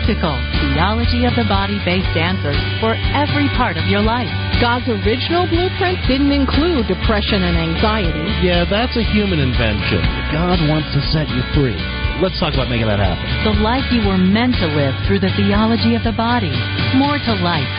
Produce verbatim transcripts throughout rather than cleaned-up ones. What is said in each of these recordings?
practical, theology of the body-based answers for every part of your life. God's original blueprint didn't include depression and anxiety. Yeah, that's a human invention. God wants to set you free. Let's talk about making that happen. The life you were meant to live through the theology of the body. More to life.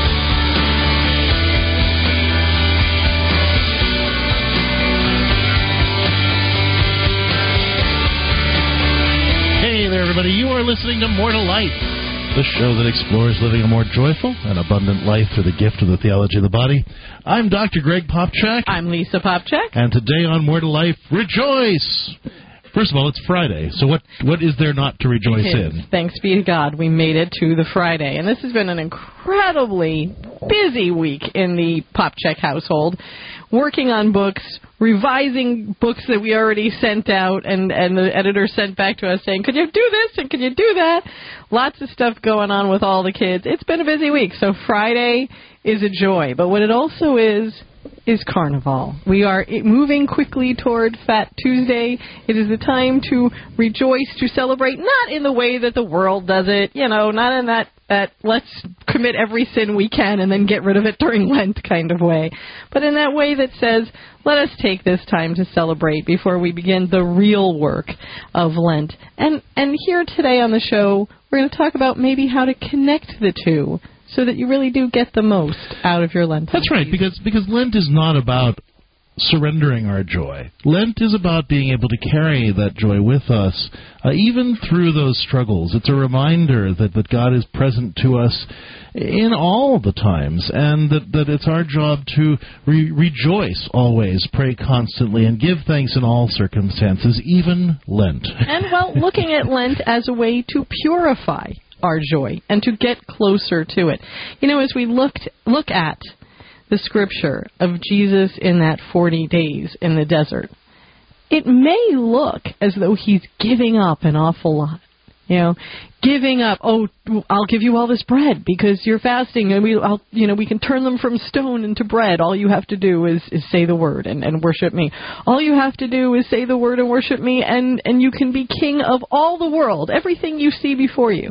Hey there, everybody. You are listening to More to Life, the show that explores living a more joyful and abundant life through the gift of the theology of the body. I'm Doctor Greg Popchak. I'm Lisa Popchak. And today on More to Life, rejoice! First of all, it's Friday, so what what is there not to rejoice in? Thanks be to God, we made it to the Friday. And this has been an incredibly busy week in the Popchak household, working on books, revising books that we already sent out, and, and the editor sent back to us saying, could you do this and could you do that? Lots of stuff going on with all the kids. It's been a busy week, so Friday is a joy. But what it also is, is Carnival. We are moving quickly toward Fat Tuesday. It is the time to rejoice, to celebrate, not in the way that the world does it, you know, not in that, that let's commit every sin we can and then get rid of it during Lent kind of way, but in that way that says, let us take this time to celebrate before we begin the real work of Lent. And, and here today on the show, we're going to talk about maybe how to connect the two, so that you really do get the most out of your Lent. That's right, because because Lent is not about surrendering our joy. Lent is about being able to carry that joy with us, uh, even through those struggles. It's a reminder that, that God is present to us in all the times, and that, that it's our job to re- rejoice always, pray constantly, and give thanks in all circumstances, even Lent. And, well, looking at Lent as a way to purify our joy and to get closer to it. You know, as we looked look at the scripture of Jesus in that forty days in the desert, it may look as though he's giving up an awful lot. You know, giving up, oh, I'll give you all this bread because you're fasting, and we, I'll, you know, we can turn them from stone into bread. All you have to do is, is say the word and, and worship me. All you have to do is say the word and worship me, and, and you can be king of all the world, everything you see before you.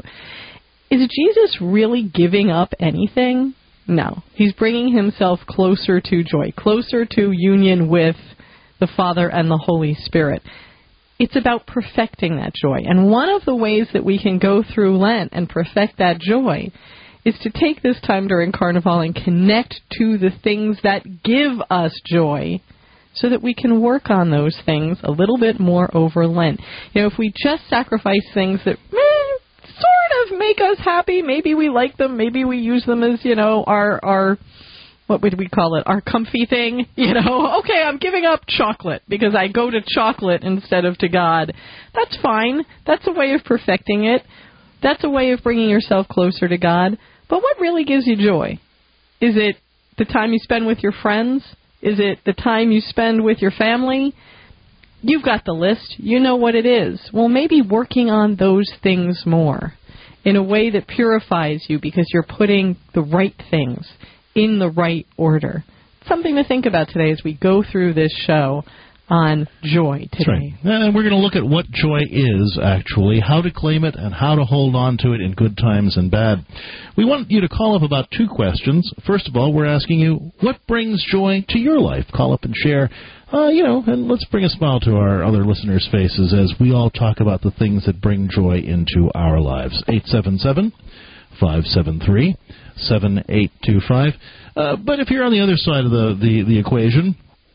Is Jesus really giving up anything? No. He's bringing himself closer to joy, closer to union with the Father and the Holy Spirit. It's about perfecting that joy. And one of the ways that we can go through Lent and perfect that joy is to take this time during Carnival and connect to the things that give us joy so that we can work on those things a little bit more over Lent. You know, if we just sacrifice things that meh, sort of make us happy, maybe we like them, maybe we use them as, you know, our, our what would we call it, our comfy thing, you know, okay, I'm giving up chocolate because I go to chocolate instead of to God. That's fine. That's a way of perfecting it. That's a way of bringing yourself closer to God. But what really gives you joy? Is it the time you spend with your friends? Is it the time you spend with your family? You've got the list. You know what it is. Well, maybe working on those things more in a way that purifies you because you're putting the right things in the right order. Something to think about today as we go through this show on joy today. That's right. And we're going to look at what joy is, actually, how to claim it, and how to hold on to it in good times and bad. We want you to call up about two questions. First of all, we're asking you, what brings joy to your life? Call up and share, uh, you know, and let's bring a smile to our other listeners' faces as we all talk about the things that bring joy into our lives. eight seven seven, five seven three, seven eight two five. Uh, but if you're on the other side of the, the, the equation,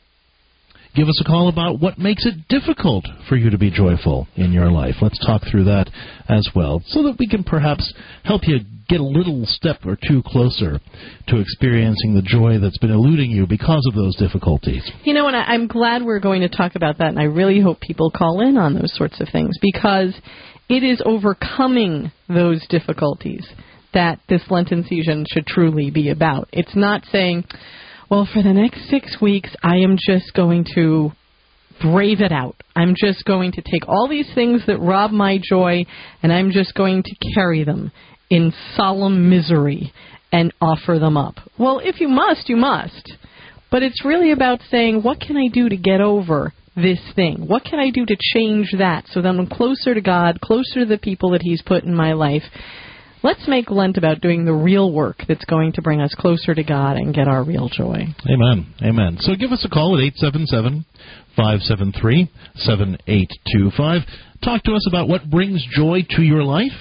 give us a call about what makes it difficult for you to be joyful in your life. Let's talk through that as well so that we can perhaps help you get a little step or two closer to experiencing the joy that's been eluding you because of those difficulties. You know, and I, I'm glad we're going to talk about that, and I really hope people call in on those sorts of things because it is overcoming those difficulties that this Lenten season should truly be about. It's not saying, well, for the next six weeks, I am just going to brave it out. I'm just going to take all these things that rob my joy, and I'm just going to carry them in solemn misery and offer them up. Well, if you must, you must. But it's really about saying, what can I do to get over this thing? What can I do to change that so that I'm closer to God, closer to the people that He's put in my life? let's make Lent about doing the real work that's going to bring us closer to God and get our real joy. Amen. Amen. So give us a call at eight seven seven, five seven three, seven eight two five. Talk to us about what brings joy to your life,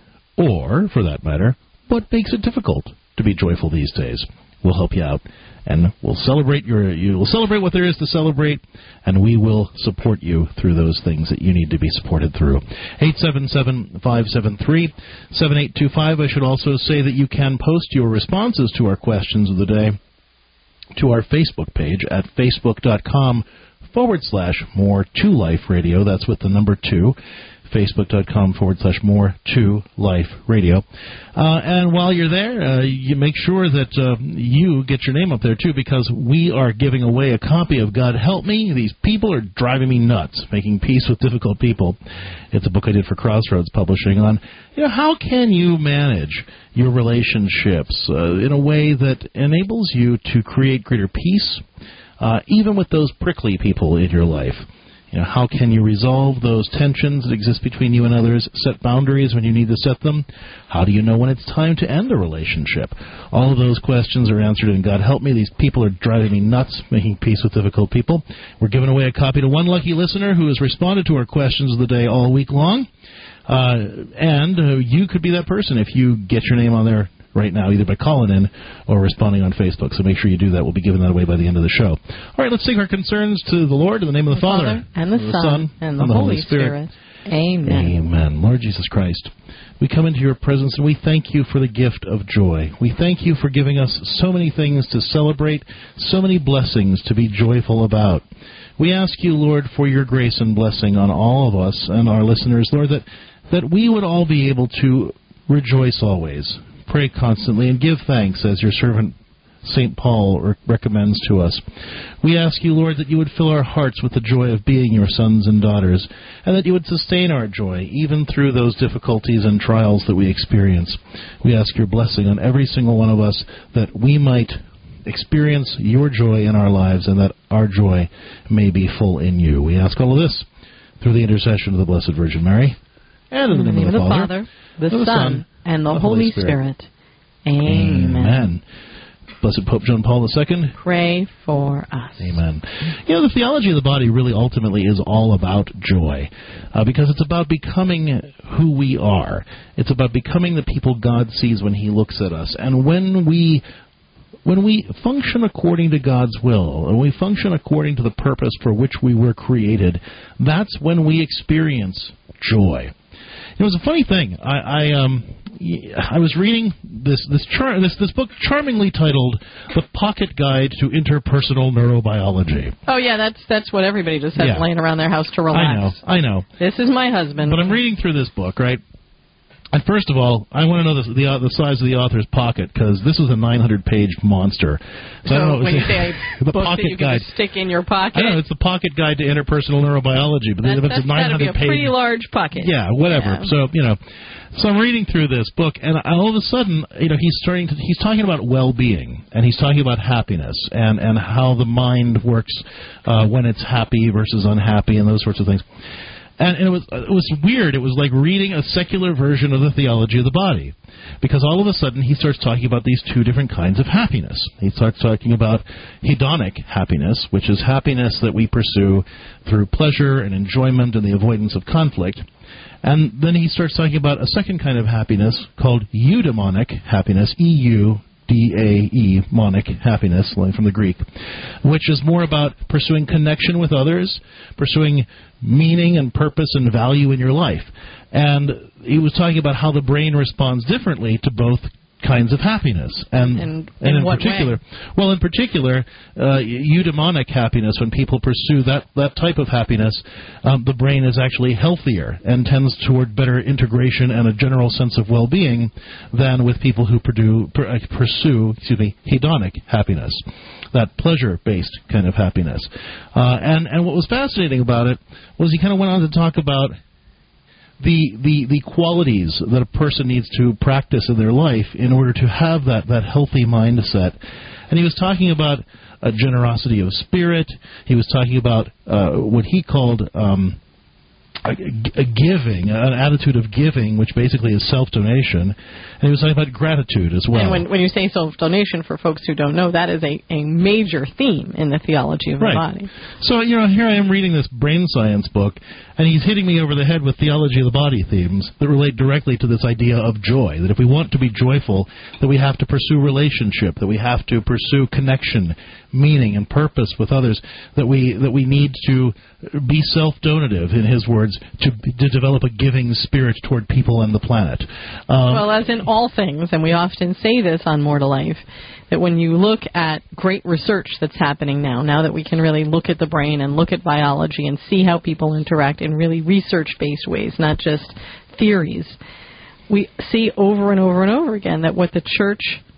or, for that matter, what makes it difficult to be joyful these days. We'll help you out, and we'll celebrate your. You will celebrate what there is to celebrate, and we will support you through those things that you need to be supported through. eight seven seven, five seven three, seven eight two five. I should also say that you can post your responses to our questions of the day to our Facebook page at facebook.com forward slash more to life radio. That's with the number two. Facebook.com forward slash more to life radio. Uh, and while you're there, uh, you make sure that uh, you get your name up there, too, because we are giving away a copy of God Help Me. These people are driving me nuts, making peace with difficult people. It's a book I did for Crossroads Publishing on, you know, how can you manage your relationships uh, in a way that enables you to create greater peace, uh, even with those prickly people in your life. You know, how can you resolve those tensions that exist between you and others, set boundaries when you need to set them? How do you know when it's time to end a relationship? All of those questions are answered in God Help Me. These people are driving me nuts, making peace with difficult people. We're giving away a copy to one lucky listener who has responded to our questions of the day all week long. Uh, and uh, you could be that person if you get your name on there right now, either by calling in or responding on Facebook. So make sure you do that. We'll be giving that away by the end of the show. All right, let's take our concerns to the Lord in the name of the, the Father, Father, and the, and the Son, Son, and the, and the Holy Holy Spirit. Spirit. Amen. Amen. Lord Jesus Christ, we come into your presence and we thank you for the gift of joy. We thank you for giving us so many things to celebrate, so many blessings to be joyful about. We ask you, Lord, for your grace and blessing on all of us and our listeners, Lord, that, that we would all be able to rejoice always, pray constantly, and give thanks, as your servant Saint Paul re- recommends to us. We ask you, Lord, that you would fill our hearts with the joy of being your sons and daughters, and that you would sustain our joy, even through those difficulties and trials that we experience. We ask your blessing on every single one of us, that we might experience your joy in our lives, and that our joy may be full in you. We ask all of this through the intercession of the Blessed Virgin Mary, and in the name, in the name of the, the Father, the, the Son, and the, the Holy Spirit. Spirit. Amen. Amen. Blessed Pope John Paul the Second, pray for us. Amen. You know, the theology of the body really ultimately is all about joy, uh, because it's about becoming who we are. It's about becoming the people God sees when he looks at us. And when we when we function according to God's will, and we function according to the purpose for which we were created, that's when we experience joy. It was a funny thing. I, I um I was reading this this char- this this book charmingly titled "The Pocket Guide to Interpersonal Neurobiology." Oh yeah, that's that's what everybody just has yeah. laying around their house to relax. I know, I know. This is my husband. But I'm reading through this book, right? And first of all, I want to know the the, the size of the author's pocket, because this was a nine hundred page monster. So, so I don't know, when you say a the book pocket that you can guide. just stick in your pocket, I know it's the Pocket Guide to Interpersonal Neurobiology, but that, it's that's a nine hundred page. That's got to be a pretty page, large pocket. Yeah, whatever. Yeah. So you know, so I'm reading through this book, and all of a sudden, you know, he's starting to he's talking about well-being, and he's talking about happiness, and and how the mind works uh, when it's happy versus unhappy, and those sorts of things. And it was it was weird. It was like reading a secular version of the theology of the body, because all of a sudden he starts talking about these two different kinds of happiness. He starts talking about hedonic happiness, which is happiness that we pursue through pleasure and enjoyment and the avoidance of conflict. And then he starts talking about a second kind of happiness called eudaimonic happiness, E U D A E, monic, happiness, from the Greek, which is more about pursuing connection with others, pursuing meaning and purpose and value in your life. And he was talking about how the brain responds differently to both kinds of happiness. And, and, and in, in what particular, way? well, in particular, uh, eudaimonic happiness, when people pursue that, that type of happiness, um, the brain is actually healthier and tends toward better integration and a general sense of well-being than with people who pursue, pursue excuse me, hedonic happiness, that pleasure-based kind of happiness. Uh, and, and what was fascinating about it was he kind of went on to talk about The, the the qualities that a person needs to practice in their life in order to have that, that healthy mindset. And he was talking about a generosity of spirit. He was talking about uh, what he called um, a, a giving, an attitude of giving, which basically is self-donation. And he was talking about gratitude as well. And when, when you say self-donation, for folks who don't know, that is a, a major theme in the theology of the right. body. So, you know, here I am reading this brain science book, and he's hitting me over the head with theology of the body themes that relate directly to this idea of joy, that if we want to be joyful, that we have to pursue relationship, that we have to pursue connection, meaning, and purpose with others, that we that we need to be self-donative, in his words, to to develop a giving spirit toward people and the planet. Um, well, as in all things, and we often say this on More to Life, that when you look at great research that's happening now, now that we can really look at the brain and look at biology and see how people interact in really research-based ways, not just theories, we see over and over and over again that what the church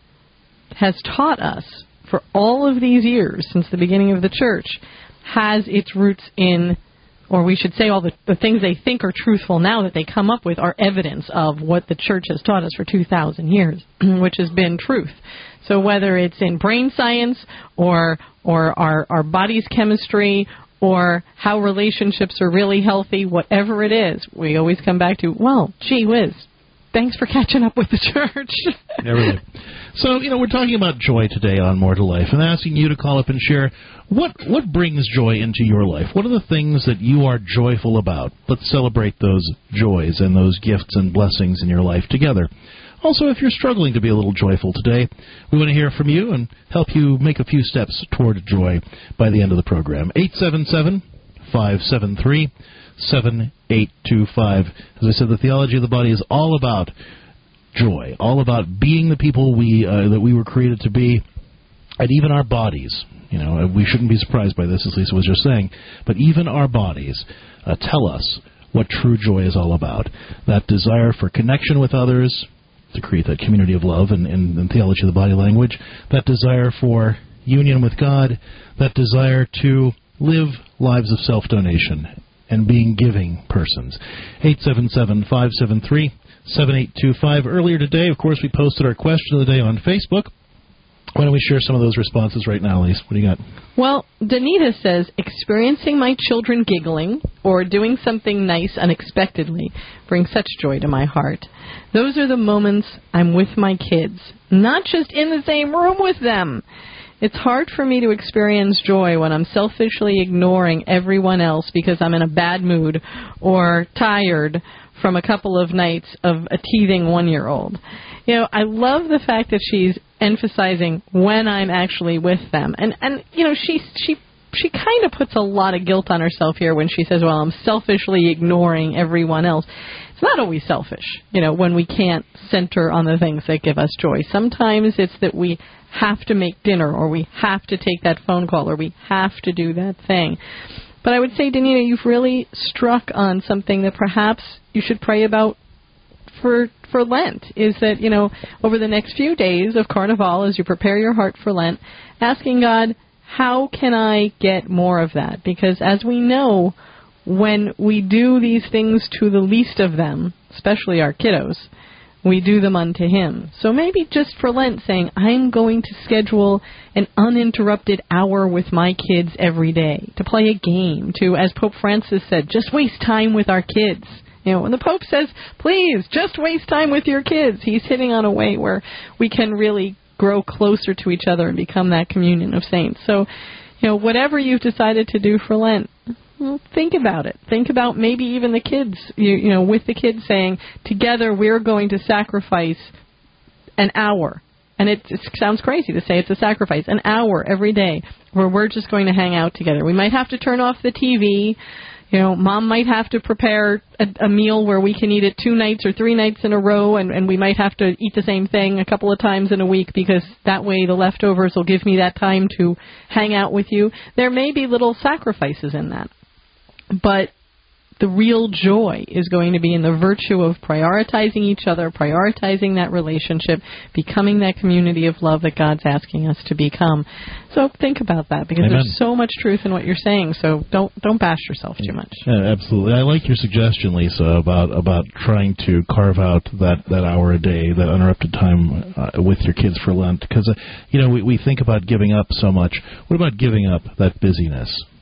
has taught us for all of these years, since the beginning of the church, has its roots in, or we should say all the, the things they think are truthful now that they come up with are evidence of what the church has taught us for two thousand years, which has been truth. So whether it's in brain science or or our, our body's chemistry or how relationships are really healthy, whatever it is, we always come back to, well, gee whiz, thanks for catching up with the church. Yeah, really. So, you know, we're talking about joy today on More to Life and asking you to call up and share what what brings joy into your life. What are the things that you are joyful about? Let's celebrate those joys and those gifts and blessings in your life together. Also, if you're struggling to be a little joyful today, we want to hear from you and help you make a few steps toward joy by the end of the program. eight seven seven, five seven three, seven eight two five. As I said, the theology of the body is all about joy, all about being the people we uh, that we were created to be, and even our bodies. You know, we shouldn't be surprised by this, as Lisa was just saying, but even our bodies uh, tell us what true joy is all about. That desire for connection with others, to create that community of love in, in, in theology of the body language, that desire for union with God, that desire to live lives of self-donation and being giving persons. eight seven seven, five seven three, seven eight two five. Earlier today, of course, we posted our question of the day on Facebook. Why don't we share some of those responses right now, Lise? What do you got? Well, Danita says, experiencing my children giggling or doing something nice unexpectedly brings such joy to my heart. Those are the moments I'm with my kids, not just in the same room with them. It's hard for me to experience joy when I'm selfishly ignoring everyone else because I'm in a bad mood or tired from a couple of nights of a teething one-year-old. You know, I love the fact that she's emphasizing when I'm actually with them. And, and you know, she she she kind of puts a lot of guilt on herself here when she says, well, I'm selfishly ignoring everyone else. It's not always selfish, you know, when we can't center on the things that give us joy. Sometimes it's that we have to make dinner or we have to take that phone call or we have to do that thing. But I would say, Danita, you've really struck on something that perhaps you should pray about for for Lent, is that, you know, over the next few days of Carnival, as you prepare your heart for Lent, asking God, how can I get more of that? Because as we know, when we do these things to the least of them, especially our kiddos, we do them unto Him. So maybe just for Lent saying, I'm going to schedule an uninterrupted hour with my kids every day, to play a game, to, as Pope Francis said, just waste time with our kids. You know, when the Pope says, please, just waste time with your kids, he's hitting on a way where we can really grow closer to each other and become that communion of saints. So, you know, whatever you've decided to do for Lent, well, think about it. Think about maybe even the kids, you, you know, with the kids saying, together we're going to sacrifice an hour. And it, it sounds crazy to say it's a sacrifice, an hour every day where we're just going to hang out together. We might have to turn off the T V. You know, Mom might have to prepare a, a meal where we can eat it two nights or three nights in a row, and, and we might have to eat the same thing a couple of times in a week because that way the leftovers will give me that time to hang out with you. There may be little sacrifices in that, but the real joy is going to be in the virtue of prioritizing each other, prioritizing that relationship, becoming that community of love that God's asking us to become. So think about that, because Amen. There's so much truth in what you're saying, so don't don't bash yourself too much. Yeah, absolutely. I like your suggestion, Lisa, about about trying to carve out that, that hour a day, that uninterrupted time uh, with your kids for Lent, because, uh, you know, we, we think about giving up so much. What about giving up that busyness?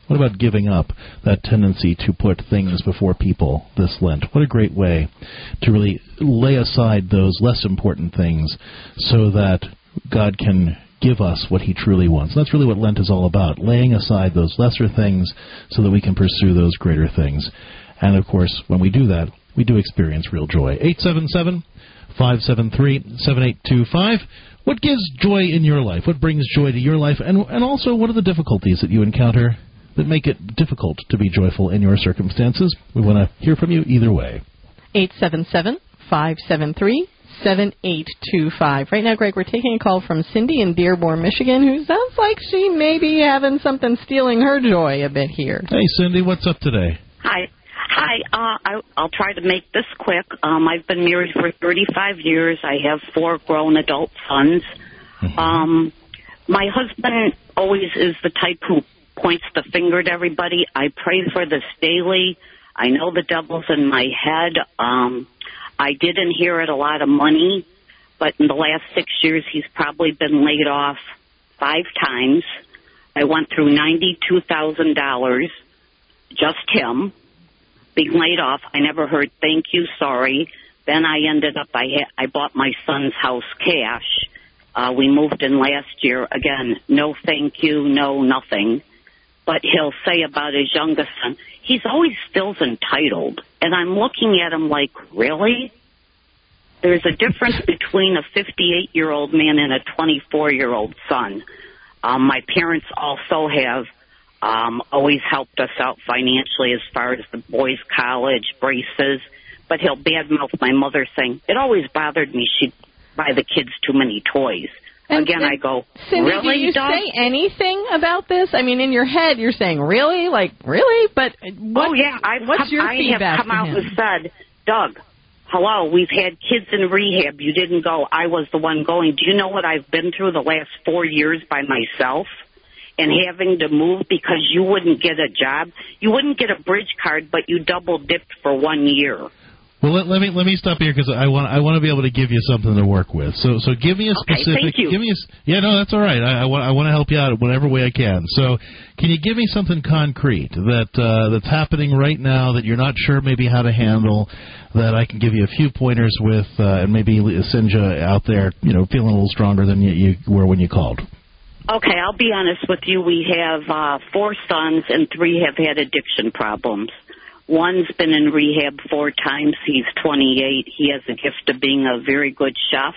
What about giving up that tendency to put things before people this Lent? What a great way to really lay aside those less important things so that God can give us what he truly wants. That's really what Lent is all about, laying aside those lesser things so that we can pursue those greater things. And, of course, when we do that, we do experience real joy. eight seven seven, five seven three, seven eight two five. What gives joy in your life? What brings joy to your life? And, and also, what are the difficulties that you encounter that make it difficult to be joyful in your circumstances? We want to hear from you either way. eight seven seven, five seven three, seven eight two five. Right now, Greg, we're taking a call from Cindy in Dearborn, Michigan, who sounds like she may be having something stealing her joy a bit here. Hey, Cindy, what's up today? Hi. Hi. Uh, I, I'll try to make this quick. Um, I've been married for thirty-five years. I have four grown adult sons. Mm-hmm. Um, my husband always is the type who points the finger at everybody. I pray for this daily. I know the devil's in my head. Um, I did inherit a lot of money, but in the last six years, he's probably been laid off five times. I went through ninety-two thousand dollars, just him, being laid off. I never heard thank you, sorry. Then I ended up, I, ha- I bought my son's house cash. Uh, we moved in last year. Again, no thank you, no nothing. But he'll say about his youngest son, he's always feels entitled. And I'm looking at him like, really? There's a difference between a fifty-eight-year-old man and a twenty-four-year-old son. Um, my parents also have um, always helped us out financially as far as the boys' college, braces. But he'll badmouth my mother saying, it always bothered me she'd buy the kids too many toys. And, Again, and I go, Cindy, really, do you Doug? say anything about this? I mean, in your head, you're saying, really? Like, really? But what, oh, yeah. I've what's come, your I feedback have come to out him? and said, Doug, hello, we've had kids in rehab. You didn't go. I was the one going. Do you know what I've been through the last four years by myself? And having to move because you wouldn't get a job. You wouldn't get a bridge card, but you double dipped for one year. Well, let, let me let me stop here because I want I want to be able to give you something to work with. So so give me a specific. Okay, thank you. Give me a, yeah, no, that's all right. I, I want I want to help you out in whatever way I can. So can you give me something concrete that uh, that's happening right now that you're not sure maybe how to handle, that I can give you a few pointers with, uh, and maybe send you out there, you know, feeling a little stronger than you, you were when you called. Okay, I'll be honest with you. We have uh, four sons and three have had addiction problems. One's been in rehab four times. He's twenty-eight. He has the gift of being a very good chef.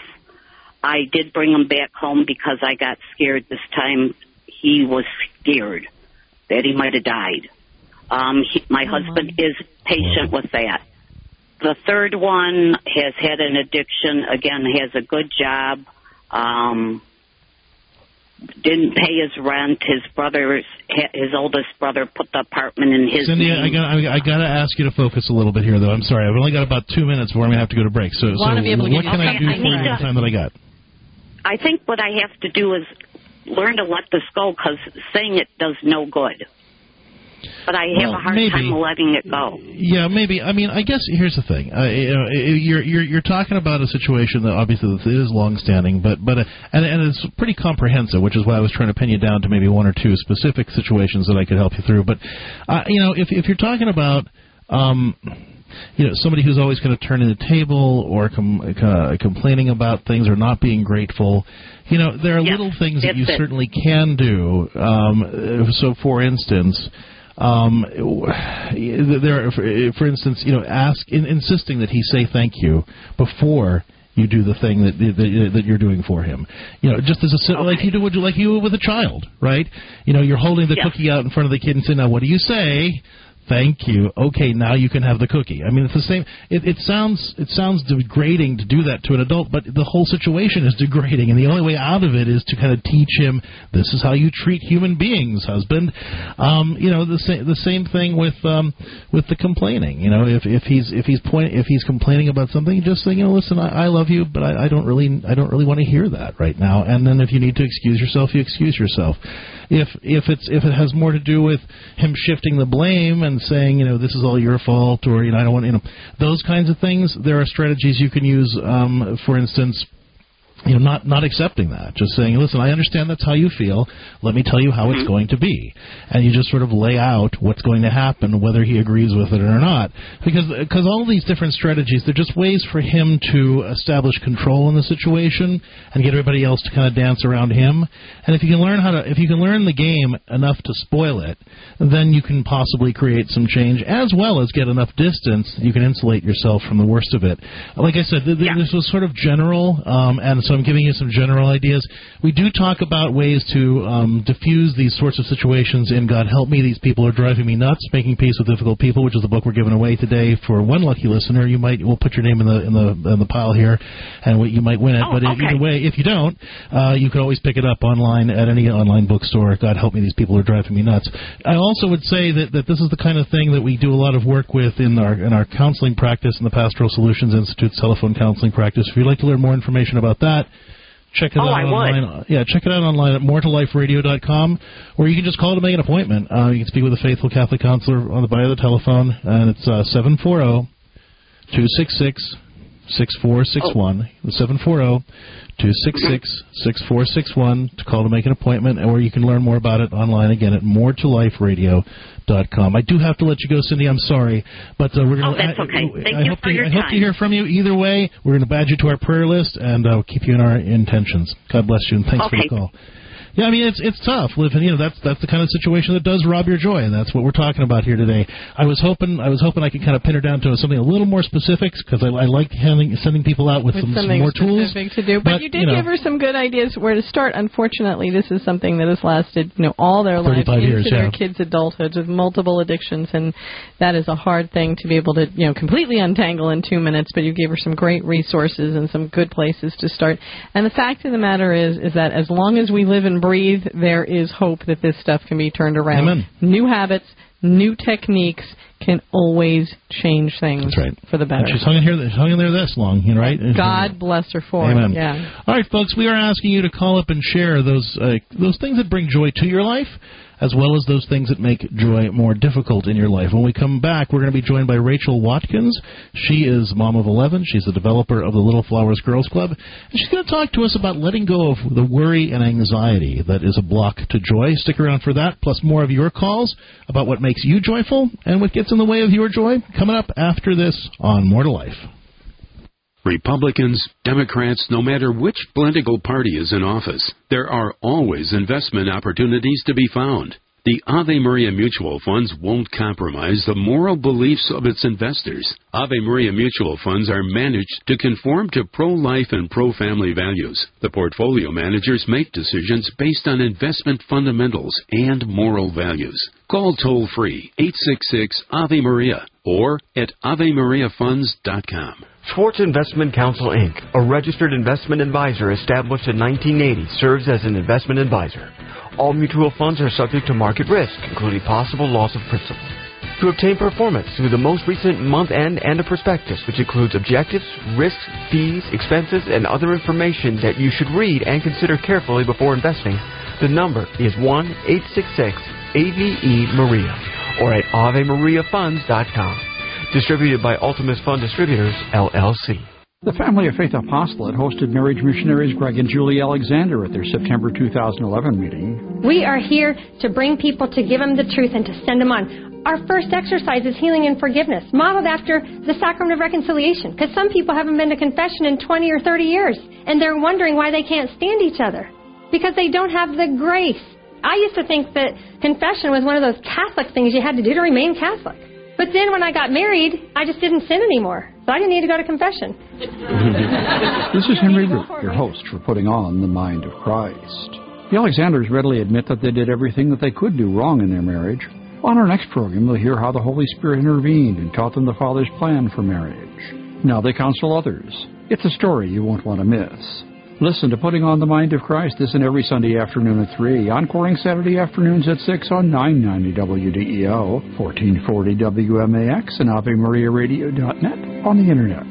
I did bring him back home because I got scared this time. He was scared that he might have died. Um, he, my oh, husband my. is patient with that. The third one has had an addiction. Again, has a good job. Um, didn't pay his rent. His brother, his oldest brother, put the apartment in his Cindy, name. I got, I got to ask you to focus a little bit here, though. I'm sorry, I've only got about two minutes before I'm going to have to go to break. So, so what can I do for you in the time that I got? I think what I have to do is learn to let this go because saying it does no good. But I have well, a hard maybe. time letting it go. Yeah, maybe. I mean, I guess here's the thing. Uh, you're you're you're talking about a situation that obviously is long-standing, but but uh, and and it's pretty comprehensive, which is why I was trying to pin you down to maybe one or two specific situations that I could help you through. But uh, you know, if if you're talking about um, you know, somebody who's always going to turn in the table or com- uh, complaining about things or not being grateful, you know, there are yes, little things that you it. certainly can do. Um, so, for instance. Um, there, for, for instance, you know, ask, in, insisting that he say thank you before you do the thing that that, that you're doing for him. You know, just as a okay. like you do like you would with a child, right? You know, you're holding the yeah. cookie out in front of the kid and saying, "Now, what do you say?" Thank you. Okay, now you can have the cookie. I mean, it's the same. It, it sounds it sounds degrading to do that to an adult, but the whole situation is degrading, and the only way out of it is to kind of teach him this is how you treat human beings, husband. Um, you know, the same the same thing with um, with the complaining. You know, if if he's if he's point if he's complaining about something, just say, you know, listen, I, I love you, but I, I don't really I don't really want to hear that right now. And then if you need to excuse yourself, you excuse yourself. If if it's if it has more to do with him shifting the blame and saying, you know, this is all your fault, or, you know, I don't want, you know, those kinds of things, there are strategies you can use. Um, for instance, you know, not, not accepting that. Just saying, listen, I understand that's how you feel. Let me tell you how mm-hmm. it's going to be. And you just sort of lay out what's going to happen, whether he agrees with it or not. Because because all these different strategies, they're just ways for him to establish control in the situation and get everybody else to kind of dance around him. And if you can learn how to, if you can learn the game enough to spoil it, then you can possibly create some change, as well as get enough distance that you can insulate yourself from the worst of it. Like I said, th- th- yeah. this was sort of general, um, and so I'm giving you some general ideas. We do talk about ways to um, diffuse these sorts of situations in God Help Me, These People Are Driving Me Nuts, Making Peace with Difficult People, which is the book we're giving away today. For one lucky listener, you might, we'll put your name in the in the in the pile here, and you might win it. Oh, but okay. either way, if you don't, uh, you can always pick it up online at any online bookstore. God Help Me, These People Are Driving Me Nuts. I also would say that, that this is the kind of thing that we do a lot of work with in our in our counseling practice in the Pastoral Solutions Institute's telephone counseling practice. If you'd like to learn more information about that, check it oh, out I online. Would. Yeah, check it out online at more to life radio dot com, or you can just call to make an appointment. Uh, you can speak with a faithful Catholic counselor on the by the telephone, and it's uh, seven four zero, two six six, six four six one. The seven four zero, two six six, six four six one to call to make an appointment, or you can learn more about it online again at more to life radio dot com. I do have to let you go, Cindy. I'm sorry, but uh, we're going to. Oh, that's okay. I, Thank I you hope for to, your I time. hope to hear from you. Either way, we're going to add you to our prayer list, and uh, we'll keep you in our intentions. God bless you, and thanks okay. for the call. Yeah, I mean, it's it's tough living. You know, that's that's the kind of situation that does rob your joy, and that's what we're talking about here today. I was hoping I was hoping I could kind of pin her down to something a little more specific, because I, I like handing, sending people out with, with some, some more tools. To do. But, but you did you know, give her some good ideas where to start. Unfortunately, this is something that has lasted, you know, all their lives into years, their yeah. kids' adulthood with multiple addictions, and that is a hard thing to be able to, you know, completely untangle in two minutes. But you gave her some great resources and some good places to start. And the fact of the matter is, is that as long as we live and breathe, there is hope that this stuff can be turned around. Amen. New habits, new techniques can always change things That's right. for the better. And she's hung in here. She's hung in there this long, you know, right? God bless her for Amen. it. Yeah. All right, folks, we are asking you to call up and share those uh, those things that bring joy to your life, as well as those things that make joy more difficult in your life. When we come back, we're going to be joined by Rachel Watkins. She is mom of eleven. She's the developer of the Little Flowers Girls Club. And she's going to talk to us about letting go of the worry and anxiety that is a block to joy. Stick around for that, plus more of your calls about what makes you joyful and what gets in the way of your joy, coming up after this on More to Life. Republicans, Democrats, no matter which political party is in office, there are always investment opportunities to be found. The Ave Maria Mutual Funds won't compromise the moral beliefs of its investors. Ave Maria Mutual Funds are managed to conform to pro-life and pro-family values. The portfolio managers make decisions based on investment fundamentals and moral values. Call toll-free eight six six Ave Maria or at ave maria funds dot com. Schwartz Investment Counsel, Incorporated, a registered investment advisor established in nineteen eighty, serves as an investment advisor. All mutual funds are subject to market risk, including possible loss of principal. To obtain performance through the most recent month-end and a prospectus, which includes objectives, risks, fees, expenses, and other information that you should read and consider carefully before investing, the number is one eight six six A V E Maria or at ave maria funds dot com. Distributed by Ultimus Fund Distributors, L L C. The Family of Faith Apostolate hosted marriage missionaries Greg and Julie Alexander at their September two thousand eleven meeting. We are here to bring people to give them the truth and to send them on. Our first exercise is healing and forgiveness, modeled after the Sacrament of Reconciliation, because some people haven't been to confession in twenty or thirty years, and they're wondering why they can't stand each other, because they don't have the grace. I used to think that confession was one of those Catholic things you had to do to remain Catholic. But then when I got married, I just didn't sin anymore, so I didn't need to go to confession. This is Henry Root, your host for Putting On the Mind of Christ. The Alexanders readily admit that they did everything that they could do wrong in their marriage. On our next program, we'll hear how the Holy Spirit intervened and taught them the Father's plan for marriage. Now they counsel others. It's a story you won't want to miss. Listen to Putting On the Mind of Christ this and every Sunday afternoon at three, encoring Saturday afternoons at six on nine ninety W D E O, fourteen forty W M A X, and ave maria radio dot net on the Internet.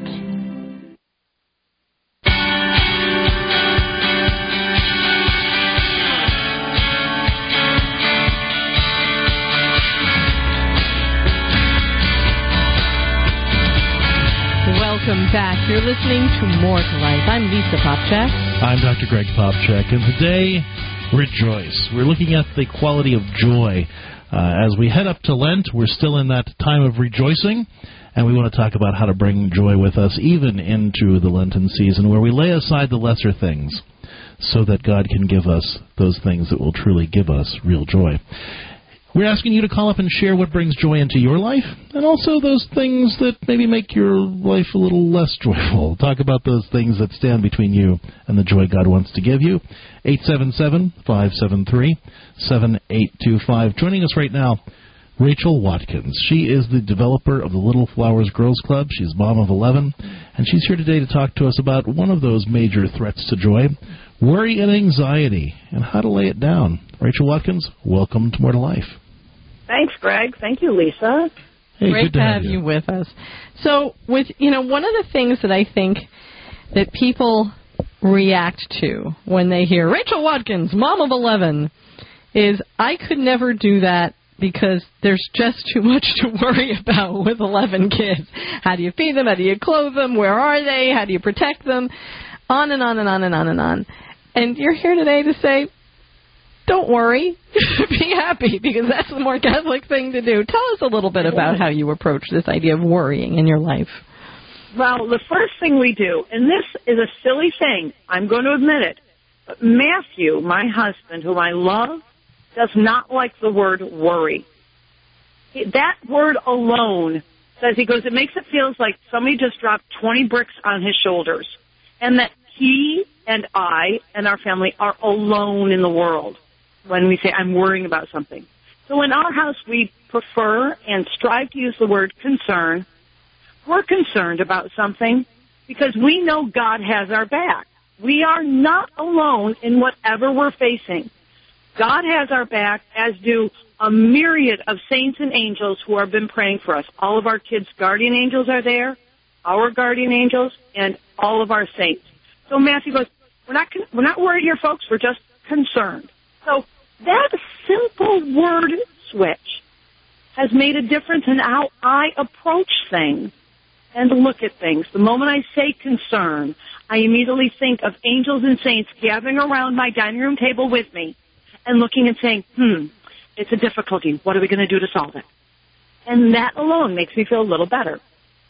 Welcome back. You're listening to More to Life. I'm Lisa Popchak. I'm Doctor Greg Popchak, and today, rejoice. We're looking at the quality of joy. Uh, as we head up to Lent, we're still in that time of rejoicing, and we want to talk about how to bring joy with us even into the Lenten season, where we lay aside the lesser things so that God can give us those things that will truly give us real joy. We're asking you to call up and share what brings joy into your life, and also those things that maybe make your life a little less joyful. Talk about those things that stand between you and the joy God wants to give you. eight seven seven, five seven three, seven eight two five. Joining us right now, Rachel Watkins. She is the developer of the Little Flowers Girls Club. She's mom of eleven, and she's here today to talk to us about one of those major threats to joy, worry and anxiety, and how to lay it down. Rachel Watkins, welcome to More to Life. Thanks, Greg. Thank you, Lisa. Hey, Great good to to have, have you. you with us. So, with you know, one of the things that I think that people react to when they hear Rachel Watkins, mom of eleven, is I could never do that because there's just too much to worry about with eleven kids. How do you feed them? How do you clothe them? Where are they? How do you protect them? On and on and on and on and on. And you're here today to say, don't worry, be happy, because that's the more Catholic thing to do. Tell us a little bit about how you approach this idea of worrying in your life. Well, the first thing we do, and this is a silly thing, I'm going to admit it, but Matthew, my husband, whom I love, does not like the word worry. That word alone says, he goes, it makes it feel like somebody just dropped twenty bricks on his shoulders, and that he and I and our family are alone in the world when we say, I'm worrying about something. So in our house, we prefer and strive to use the word concern. We're concerned about something because we know God has our back. We are not alone in whatever we're facing. God has our back, as do a myriad of saints and angels who have been praying for us. All of our kids' guardian angels are there, our guardian angels, and all of our saints. So Matthew goes, we're not, we're not worried here, folks. We're just concerned. So that simple word switch has made a difference in how I approach things and look at things. The moment I say concern, I immediately think of angels and saints gathering around my dining room table with me and looking and saying, hmm, it's a difficulty. What are we going to do to solve it? And that alone makes me feel a little better.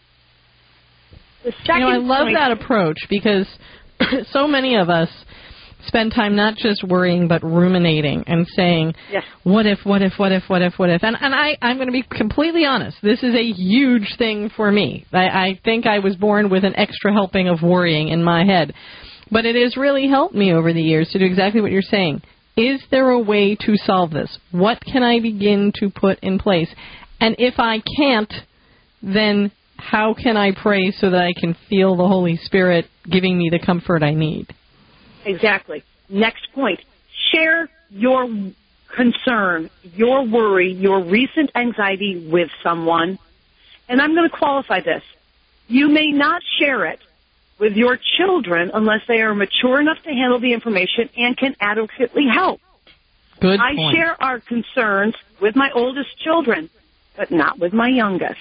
The second You know, I love point, that approach because so many of us spend time not just worrying but ruminating and saying, yes. what if, what if, what if, what if, what if. And, and I, I'm going to be completely honest. This is a huge thing for me. I, I think I was born with an extra helping of worrying in my head. But it has really helped me over the years to do exactly what you're saying. Is there a way to solve this? What can I begin to put in place? And if I can't, then how can I pray so that I can feel the Holy Spirit giving me the comfort I need? Exactly. Next point. Share your concern, your worry, your recent anxiety with someone. And I'm going to qualify this. You may not share it with your children unless they are mature enough to handle the information and can adequately help. Good I point. share our concerns with my oldest children, but not with my youngest.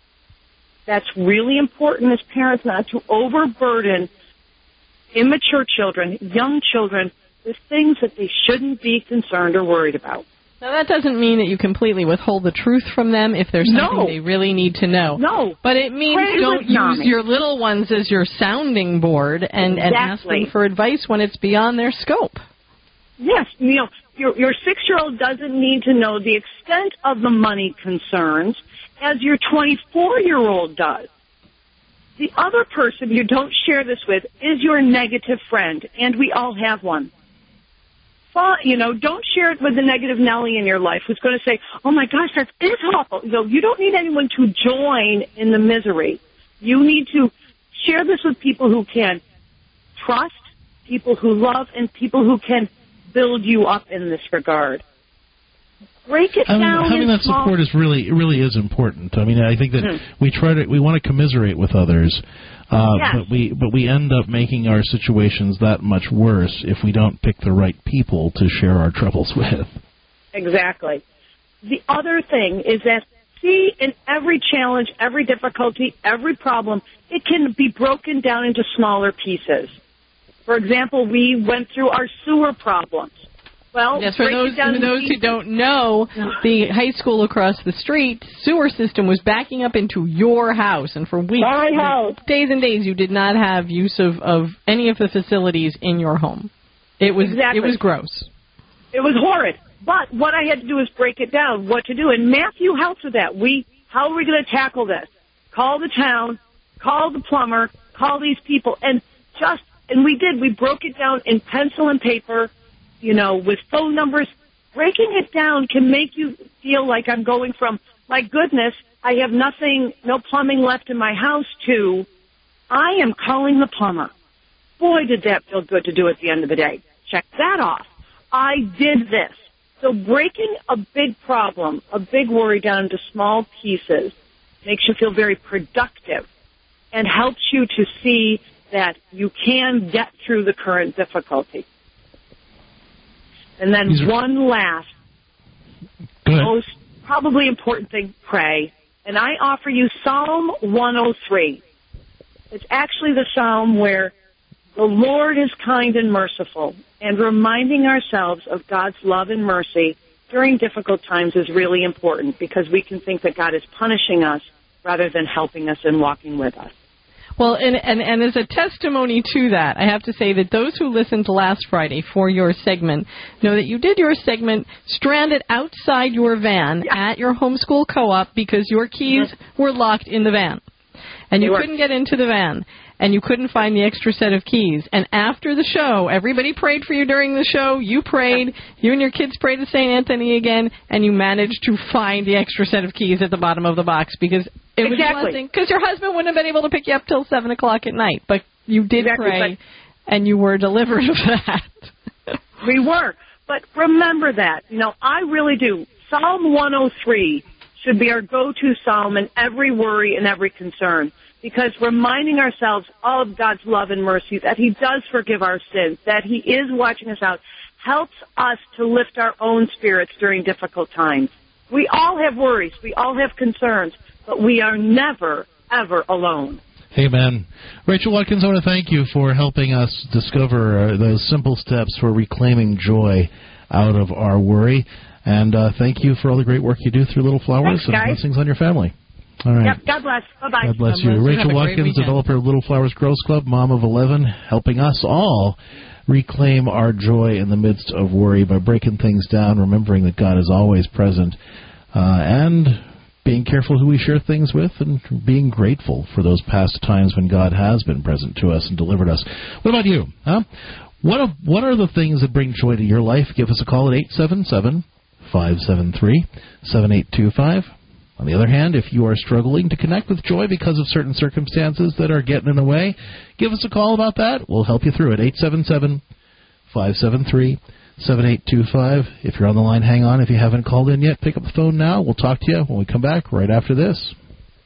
That's really important as parents not to overburden immature children, young children, with things that they shouldn't be concerned or worried about. Now, that doesn't mean that you completely withhold the truth from them if there's something No. they really need to know. No. But it means Pray don't with use Nami. your little ones as your sounding board and, and ask Exactly. them for advice when it's beyond their scope. Yes, you know, your, your six-year-old doesn't need to know the extent of the money concerns as your twenty-four-year-old does. The other person you don't share this with is your negative friend, and we all have one. Well, you know, don't share it with the negative Nellie in your life who's going to say, oh, my gosh, that's it's awful. You know, you don't need anyone to join in the misery. You need to share this with people who can trust, people who love, and people who can build you up in this regard. Break it I mean, down. having in that small... support is really, it really is important. I mean, I think that Mm. we try to, we want to commiserate with others, uh, Yes. but we, but we end up making our situations that much worse if we don't pick the right people to share our troubles with. Exactly. The other thing is that see in every challenge, every difficulty, every problem, it can be broken down into smaller pieces. For example, we went through our sewer problems. Well, yes, for those, for those who don't know, the high school across the street sewer system was backing up into your house, and for weeks, My house. days and days, you did not have use of, of any of the facilities in your home. It was exactly. it was gross. It was horrid. But what I had to do is break it down, what to do. And Matthew helped with that. We, how are we going to tackle this? Call the town, call the plumber, call these people, and just, and we did. We broke it down in pencil and paper, you know, with phone numbers. Breaking it down can make you feel like I'm going from, my goodness, I have nothing, no plumbing left in my house, to, I am calling the plumber. Boy, did that feel good to do at the end of the day. Check that off. I did this. So breaking a big problem, a big worry down into small pieces makes you feel very productive and helps you to see that you can get through the current difficulty. And then These are... one last, most probably important thing, pray. And I offer you Psalm one oh three. It's actually the psalm where the Lord is kind and merciful, and reminding ourselves of God's love and mercy during difficult times is really important, because we can think that God is punishing us rather than helping us and walking with us. Well, and, and, and as a testimony to that, I have to say that those who listened last Friday for your segment know that you did your segment stranded outside your van yeah. at your homeschool co-op because your keys mm-hmm. were locked in the van. And you they couldn't get into the van. And you couldn't find the extra set of keys. And after the show, everybody prayed for you during the show. You prayed. You and your kids prayed to Saint Anthony again, and you managed to find the extra set of keys at the bottom of the box, because it was exactly. blessing. Because your husband wouldn't have been able to pick you up till seven o'clock at night. But you did exactly. pray, and you were delivered of that. We were. But remember that. You know, I really do. Psalm one oh three should be our go-to psalm in every worry and every concern. Because reminding ourselves of God's love and mercy, that He does forgive our sins, that He is watching us out, helps us to lift our own spirits during difficult times. We all have worries. We all have concerns. But we are never, ever alone. Amen. Rachel Watkins, I want to thank you for helping us discover uh, those simple steps for reclaiming joy out of our worry. And uh, thank you for all the great work you do through Little Flowers. Thanks, and guys. blessings on your family. All right. Yep. God bless. Bye-bye. God bless God you. bless. Rachel Have a great Watkins, weekend. developer of Little Flowers Girls Club, mom of eleven, helping us all reclaim our joy in the midst of worry by breaking things down, remembering that God is always present, uh, and being careful who we share things with, and being grateful for those past times when God has been present to us and delivered us. What about you? Huh? What are, what are the things that bring joy to your life? Give us a call at eight seven seven, five seven three, seven eight two five. On the other hand, if you are struggling to connect with joy because of certain circumstances that are getting in the way, give us a call about that. We'll help you through it. eight seven seven, five seven three, seven eight two five. If you're on the line, hang on. If you haven't called in yet, pick up the phone now. We'll talk to you when we come back right after this.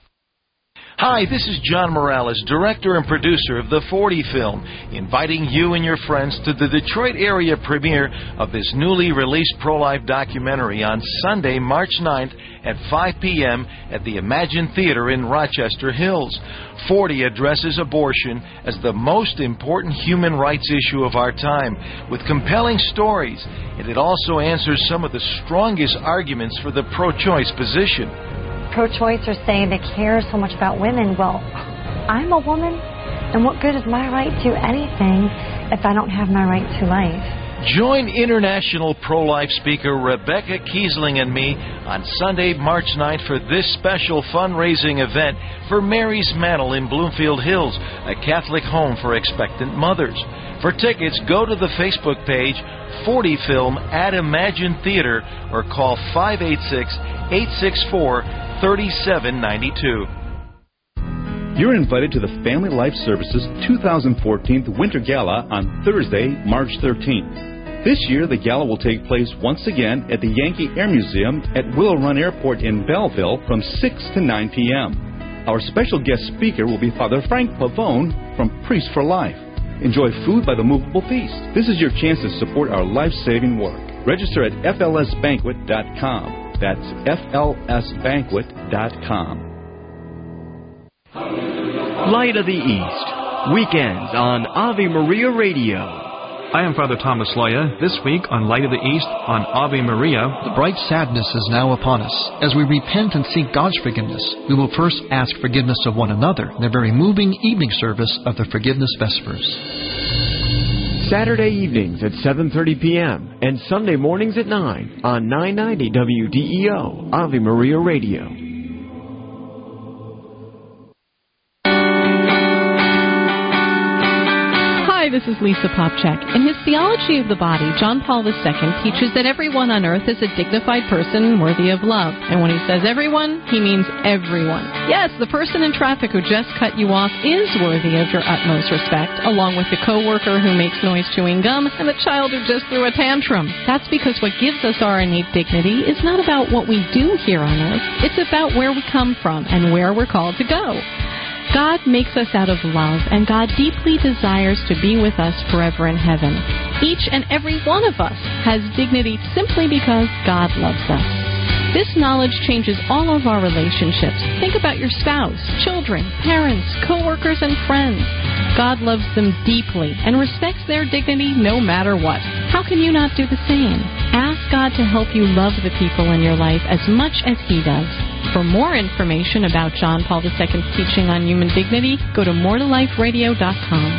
Hi, this is John Morales, director and producer of the forty film, inviting you and your friends to the Detroit area premiere of this newly released pro-life documentary on Sunday, March ninth at five p.m. at the Imagine Theater in Rochester Hills. forty addresses abortion as the most important human rights issue of our time, with compelling stories, and it also answers some of the strongest arguments for the pro-choice position. Pro-choice are saying they care so much about women. Well, I'm a woman, and what good is my right to anything if I don't have my right to life? Join international pro-life speaker Rebecca Kiesling and me on Sunday, March ninth for this special fundraising event for Mary's Mantle in Bloomfield Hills, a Catholic home for expectant mothers. For tickets, go to the Facebook page forty film at Imagine Theater or call five eight six, eight six four, three seven nine two. You're invited to the Family Life Services two thousand fourteen Winter Gala on Thursday, March thirteenth. This year, the gala will take place once again at the Yankee Air Museum at Willow Run Airport in Belleville from six to nine p.m. Our special guest speaker will be Father Frank Pavone from Priest for Life. Enjoy food by the Movable Feast. This is your chance to support our life-saving work. Register at F L S banquet dot com. That's F L S banquet dot com. Light of the East, weekends on Ave Maria Radio. I am Father Thomas Loya. This week on Light of the East on Ave Maria. The bright sadness is now upon us. As we repent and seek God's forgiveness, we will first ask forgiveness of one another in the very moving evening service of the Forgiveness Vespers. Saturday evenings at seven thirty p.m. and Sunday mornings at nine on nine ninety W D E O, Ave Maria Radio. Hi, this is Lisa Popchak. In his Theology of the Body, John Paul the Second teaches that everyone on earth is a dignified person worthy of love. And when he says everyone, he means everyone. Yes, the person in traffic who just cut you off is worthy of your utmost respect, along with the coworker who makes noise chewing gum and the child who just threw a tantrum. That's because what gives us our innate dignity is not about what we do here on earth. It's about where we come from and where we're called to go. God makes us out of love, and God deeply desires to be with us forever in heaven. Each and every one of us has dignity simply because God loves us. This knowledge changes all of our relationships. Think about your spouse, children, parents, co-workers, and friends. God loves them deeply and respects their dignity no matter what. How can you not do the same? Ask God to help you love the people in your life as much as He does. For more information about John Paul the Second's teaching on human dignity, go to more to life radio dot com.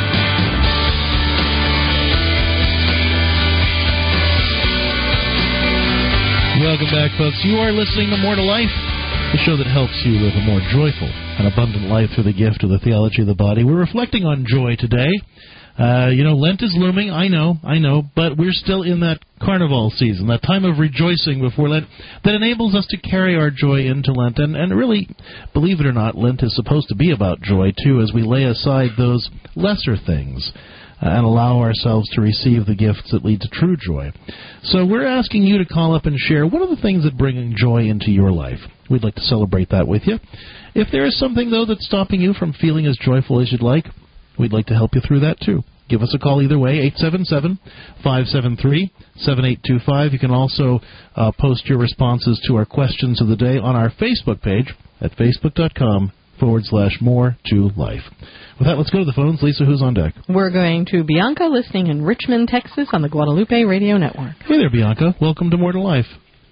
Welcome back, folks. You are listening to More to Life, the show that helps you live a more joyful and abundant life through the gift of the theology of the body. We're reflecting on joy today. Uh, you know, Lent is looming, I know, I know, but we're still in that carnival season, that time of rejoicing before Lent that enables us to carry our joy into Lent. And, and really, believe it or not, Lent is supposed to be about joy, too, as we lay aside those lesser things uh, and allow ourselves to receive the gifts that lead to true joy. So we're asking you to call up and share what are the things that bring joy into your life. We'd like to celebrate that with you. If there is something, though, that's stopping you from feeling as joyful as you'd like, we'd like to help you through that, too. Give us a call either way, eight seven seven, five seven three, seven eight two five. You can also uh, post your responses to our questions of the day on our Facebook page at facebook.com forward slash more to life. With that, let's go to the phones. Lisa, who's on deck? We're going to Bianca, listening in Richmond, Texas, on the Guadalupe Radio Network. Hey there, Bianca. Welcome to More to Life.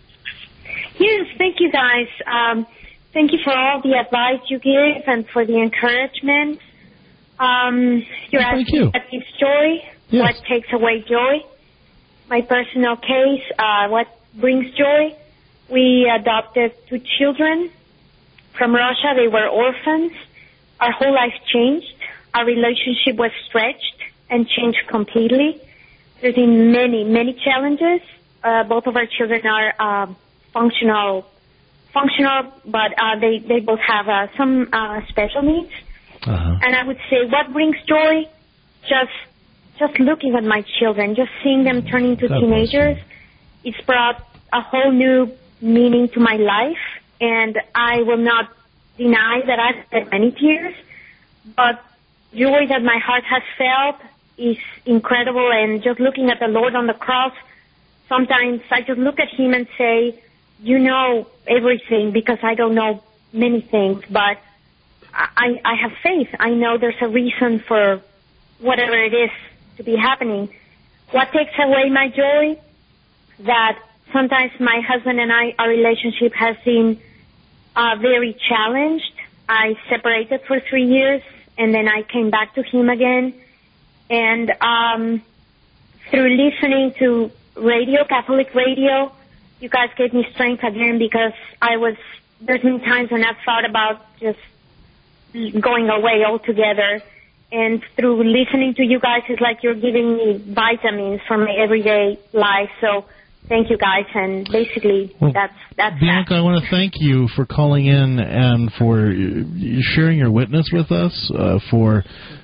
Yes, thank you, guys. Um, thank you for all the advice you give and for the encouragement. Um, you're Thank asking you. what gives joy, Yes. what takes away joy. My personal case, uh, what brings joy. We adopted two children from Russia. They were orphans. Our whole life changed. Our relationship was stretched and changed completely. There's been many, many challenges. Uh, both of our children are uh, functional, functional, but uh, they, they both have uh, some uh, special needs. Uh-huh. And I would say, what brings joy? Just, just looking at my children, just seeing them turn into God teenagers. It's brought a whole new meaning to my life, and I will not deny that I've had many tears, but joy that my heart has felt is incredible. And just looking at the Lord on the cross, sometimes I just look at Him and say, you know everything, because I don't know many things, but I, I have faith. I know there's a reason for whatever it is to be happening. What takes away my joy? That sometimes my husband and I, our relationship has been uh, very challenged. I separated for three years, and then I came back to him again. And um, through listening to radio, Catholic radio, you guys gave me strength again, because I was, there's been times when I've thought about just going away altogether. And through listening to you guys, it's like you're giving me vitamins for my everyday life. So thank you, guys. And basically, well, that's that's Bianca, that. I want to thank you for calling in and for sharing your witness with us, uh, for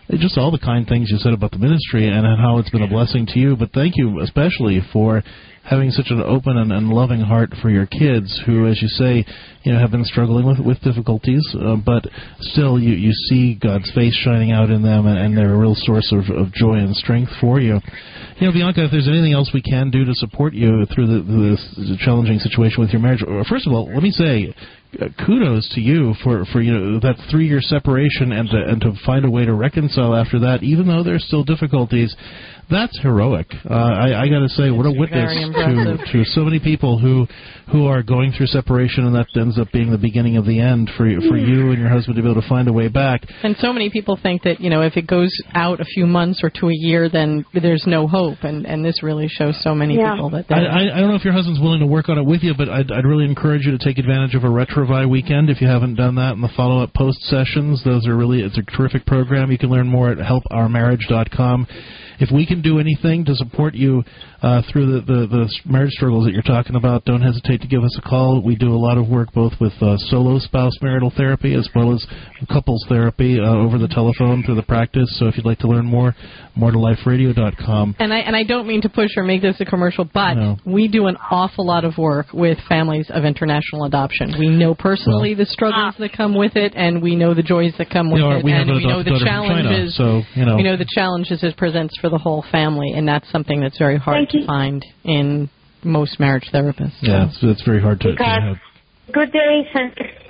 just all the kind things you said about the ministry and how it's been a blessing to you. But thank you especially for having such an open and, and loving heart for your kids who, as you say, you know, have been struggling with, with difficulties, uh, but still you, you see God's face shining out in them, and, and they're a real source of, of joy and strength for you. You know, Bianca, if there's anything else we can do to support you through the, the challenging situation with your marriage, first of all, let me say, Uh, kudos to you for, for you know that three-year separation and to, and to find a way to reconcile after that, even though there's still difficulties. That's heroic. Uh, I, I got to say, what a witness to, to so many people who who are going through separation, and that ends up being the beginning of the end for for you and your husband to be able to find a way back. And so many people think that, you know, if it goes out a few months or to a year, then there's no hope. And, and this really shows so many yeah. people that. I, I, I don't know if your husband's willing to work on it with you, but I'd, I'd really encourage you to take advantage of a Retrovi weekend if you haven't done that, and the follow-up post sessions. Those are really, it's a terrific program. You can learn more at help our marriage dot com. If we can do anything to support you uh, through the, the, the marriage struggles that you're talking about, don't hesitate to give us a call. We do a lot of work both with uh, solo spouse marital therapy as well as couples therapy uh, over the telephone through the practice. So if you'd like to learn more, more to life radio dot com. And I, and I don't mean to push or make this a commercial, but no. we do an awful lot of work with families of international adoption. We know personally well, the struggles that come with it, and we know the joys that come with you know, it, we and have we know the challenges. China, so, you know. We know the challenges it presents for the whole family, and that's something that's very hard to find in most marriage therapists. Yeah, so it's very hard to, to have. Good days, and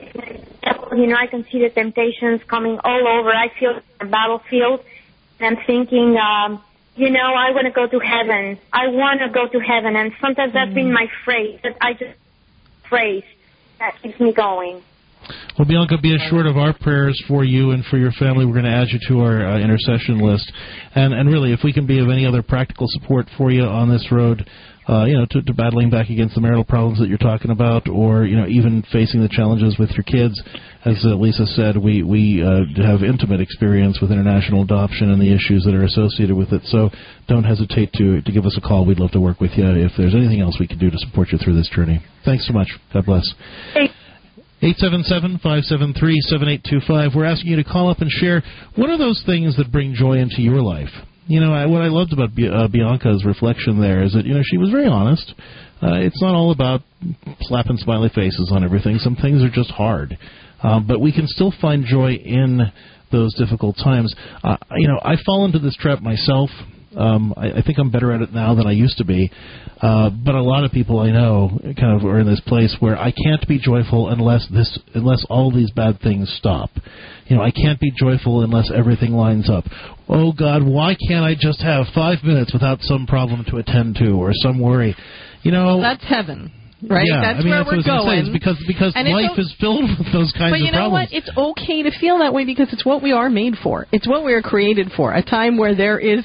you know, I can see the temptations coming all over. I feel the battlefield, and I'm thinking, um, you know, I want to go to heaven. I want to go to heaven, and sometimes that's been my phrase. That I just phrase that keeps me going. Well, Bianca, be assured of our prayers for you and for your family. We're going to add you to our uh, intercession list. And, and really, if we can be of any other practical support for you on this road, uh, you know, to, to battling back against the marital problems that you're talking about, or, you know, even facing the challenges with your kids, as uh, Lisa said, we, we uh, have intimate experience with international adoption and the issues that are associated with it. So don't hesitate to, to give us a call. We'd love to work with you if there's anything else we can do to support you through this journey. Thanks so much. God bless. Hey. eight seven seven, five seven three, seven eight two five. We're asking you to call up and share what are those things that bring joy into your life. You know, I, what I loved about B- uh, Bianca's reflection there is that, you know, she was very honest. Uh, it's not all about slapping smiley faces on everything. Some things are just hard. Um, but we can still find joy in those difficult times. Uh, you know, I fall into this trap myself. Um, I, I think I'm better at it now than I used to be. Uh, but a lot of people I know kind of are in this place where I can't be joyful unless this, unless all these bad things stop. You know, I can't be joyful unless everything lines up. Oh, God, why can't I just have five minutes without some problem to attend to or some worry? You know, that's heaven. Right? Yeah, that's I mean, where that's we're what going. Say, because because and life o- is filled with those kinds but you of know problems. What? It's okay to feel that way because it's what we are made for. It's what we are created for. A time where there is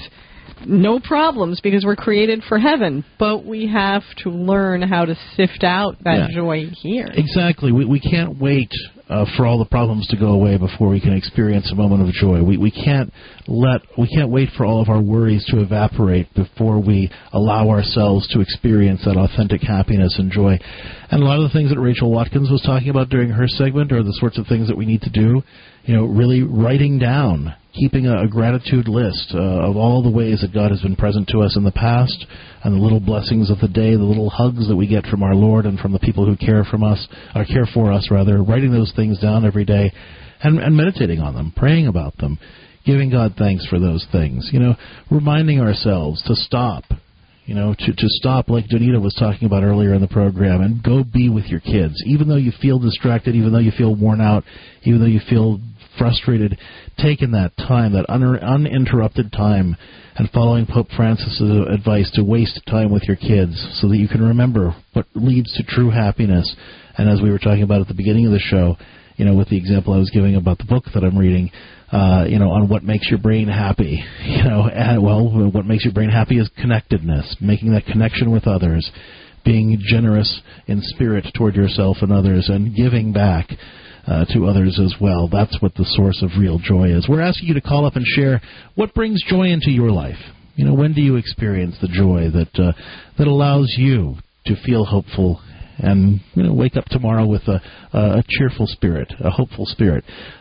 no problems because we're created for heaven. But we have to learn how to sift out that yeah. joy here. Exactly. We we can't wait uh, for all the problems to go away before we can experience a moment of joy. We we can't let we can't wait for all of our worries to evaporate before we allow ourselves to experience that authentic happiness and joy. And a lot of the things that Rachel Watkins was talking about during her segment are the sorts of things that we need to do. You know, really writing down, keeping a, a gratitude list uh, of all the ways that God has been present to us in the past, and the little blessings of the day, the little hugs that we get from our Lord and from the people who care from us, or care for us rather. Writing those things down every day, and, and meditating on them, praying about them, giving God thanks for those things. You know, reminding ourselves to stop. You know, to, to stop, like Donita was talking about earlier in the program, and go be with your kids. Even though you feel distracted, even though you feel worn out, even though you feel frustrated, taking that time, that un- uninterrupted time, and following Pope Francis' advice to waste time with your kids so that you can remember what leads to true happiness. And as we were talking about at the beginning of the show, you know, with the example I was giving about the book that I'm reading, uh, you know, on what makes your brain happy. You know, and, well, what makes your brain happy is connectedness, making that connection with others, being generous in spirit toward yourself and others, and giving back uh, to others as well. That's what the source of real joy is. We're asking you to call up and share what brings joy into your life. You know, when do you experience the joy that uh, that allows you to feel hopeful and, you know, wake up tomorrow with a, a cheerful spirit, a hopeful spirit?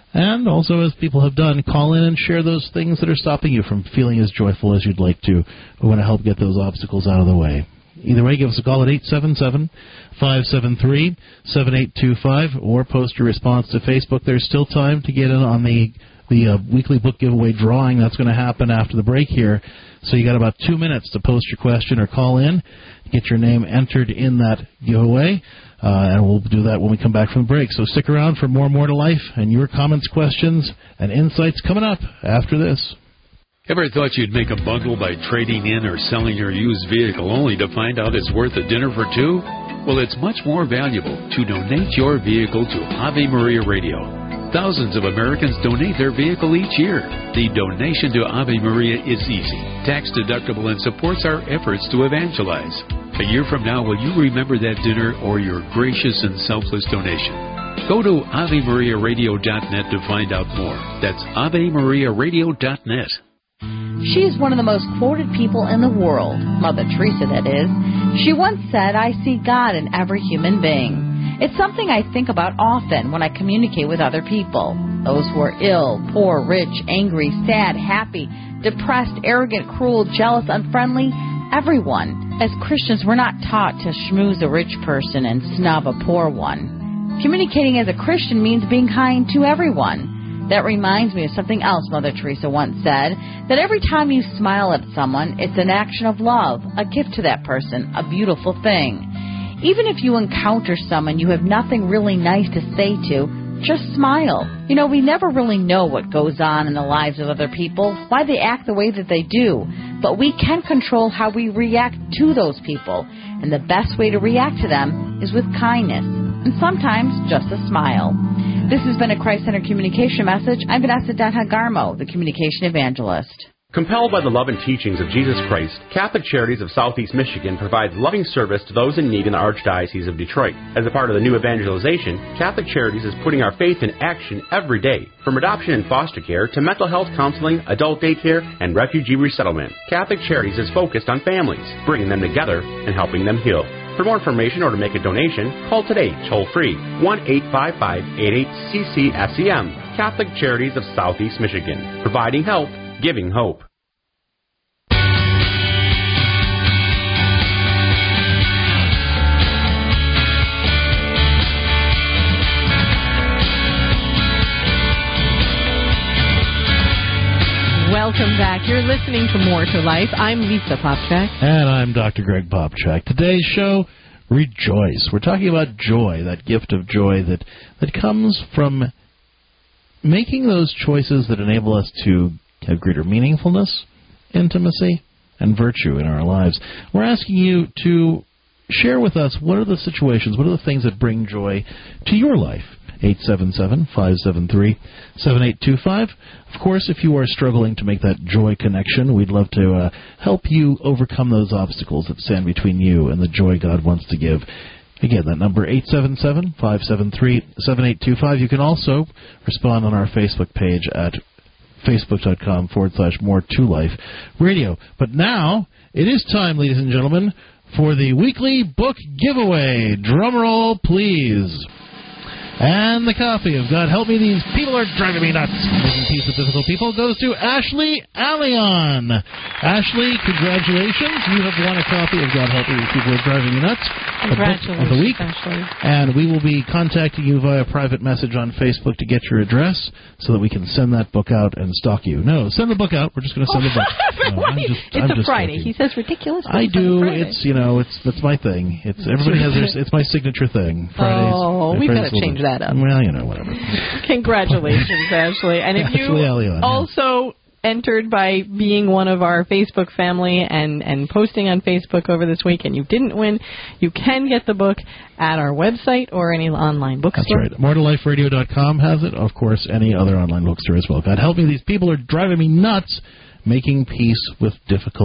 And also, as people have done, call in and share those things that are stopping you from feeling as joyful as you'd like to. We want to help get those obstacles out of the way. Either way, give us a call at eight seven seven, five seven three, seven eight two five or post your response to Facebook. There's still time to get in on the the uh, weekly book giveaway drawing. That's going to happen after the break here. So you got about two minutes to post your question or call in, get your name entered in that giveaway, uh, and we'll do that when we come back from the break. So stick around for more More to Life and your comments, questions, and insights coming up after this. Ever thought you'd make a bundle by trading in or selling your used vehicle only to find out it's worth a dinner for two? Well, it's much more valuable to donate your vehicle to Ave Maria Radio. Thousands of Americans donate their vehicle each year. The donation to Ave Maria is easy, tax-deductible, and supports our efforts to evangelize. A year from now, will you remember that dinner or your gracious and selfless donation? Go to Ave Maria Radio dot net to find out more. That's Ave Maria Radio dot net. She is one of the most quoted people in the world, Mother Teresa, that is. She once said, "I see God in every human being." It's something I think about often when I communicate with other people. Those who are ill, poor, rich, angry, sad, happy, depressed, arrogant, cruel, jealous, unfriendly, everyone. As Christians, we're not taught to schmooze a rich person and snub a poor one. Communicating as a Christian means being kind to everyone. That reminds me of something else Mother Teresa once said, that every time you smile at someone, it's an action of love, a gift to that person, a beautiful thing. Even if you encounter someone you have nothing really nice to say to, just smile. You know, we never really know what goes on in the lives of other people, why they act the way that they do, but we can control how we react to those people, and the best way to react to them is with kindness, and sometimes just a smile. This has been a Christ-Centered Communication message. I'm Vanessa Denha-Garmo, the Communication Evangelist. Compelled by the love and teachings of Jesus Christ, Catholic Charities of Southeast Michigan provides loving service to those in need in the Archdiocese of Detroit. As a part of the new evangelization, Catholic Charities is putting our faith in action every day, from adoption and foster care to mental health counseling, adult daycare, and refugee resettlement. Catholic Charities is focused on families, bringing them together and helping them heal. For more information or to make a donation, call today, toll-free, one eight five five, eight eight C C S E M. Catholic Charities of Southeast Michigan, providing help, giving hope. Welcome back. You're listening to More to Life. I'm Lisa Popchak. And I'm Doctor Greg Popchak. Today's show, Rejoice. We're talking about joy, that gift of joy that, that comes from making those choices that enable us to have greater meaningfulness, intimacy, and virtue in our lives. We're asking you to share with us what are the situations, what are the things that bring joy to your life. eight seven seven, five seven three, seven eight two five. Of course, if you are struggling to make that joy connection, we'd love to uh, help you overcome those obstacles that stand between you and the joy God wants to give. Again, that number, eight seven seven, five seven three, seven eight two five. You can also respond on our Facebook page at facebook.com forward slash more to life radio. But now, it is time, ladies and gentlemen, for the weekly book giveaway. Drum roll, please. And the copy of God Help Me, These People Are Driving Me Nuts, Making Peace with Difficult People, goes to Ashley Allion. Ashley, congratulations. You have won a copy of God Help Me, These People Are Driving Me Nuts, the book of the week. Ashley. And we will be contacting you via private message on Facebook to get your address so that we can send that book out and stalk you. No, send the book out. We're just going to send the book. No, I'm just, it's I'm a just Friday. joking. He says ridiculous. I do. It's, you know, it's that's my thing. It's everybody has their, it's my signature thing. Fridays. Oh, we've got to change that up. Well, you know, whatever. Congratulations, Ashley. And if you Allion, also entered by being one of our Facebook family and, and posting on Facebook over this week and you didn't win, you can get the book at our website or any online bookstore. That's right. more to life radio dot com has it. Of course, any other online bookstore as well. God help me, these people are driving me nuts, making peace with difficult